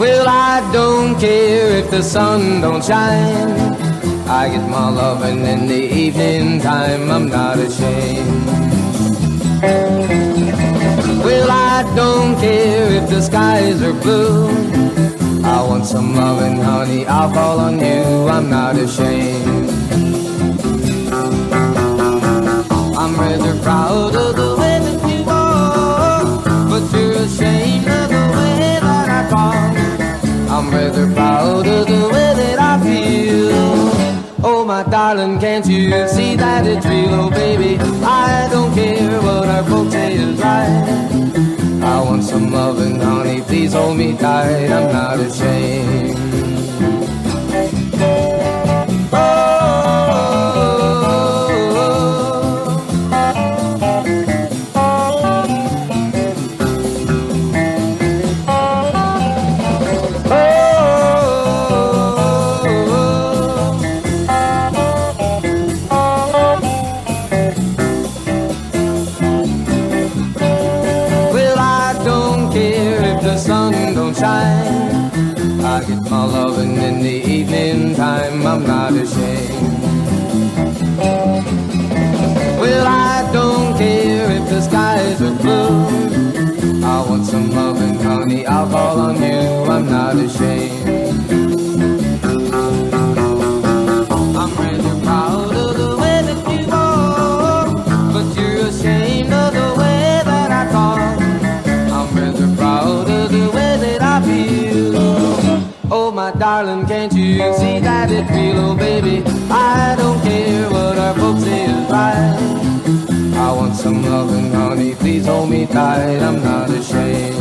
Well, I don't care if the sun don't shine. I get my loving in the evening time, I'm not ashamed. Well, I don't care if the skies are blue. I want some loving, honey, I'll call on you, I'm not ashamed. I'm rather proud of the way that you walk, but you're ashamed of the way that I talk. I'm rather proud of the way that I feel. Oh, my darling, can't you see that it's real? Oh, baby, I don't care what our folks say is right. I want some loving, honey, please hold me tight, I'm not ashamed. I get my loving in the evening time, I'm not ashamed. Well, I don't care if the skies are blue. I want some loving, honey, I'll call on you, I'm not ashamed. I'm really proud of the way that you walk, but you're ashamed of the way that I talk. I'm really proud of the way that I feel. Oh, my darling, can't you see that it's real? Oh, baby, I don't care what our folks say is right. I want some loving, honey, please hold me tight, I'm not ashamed.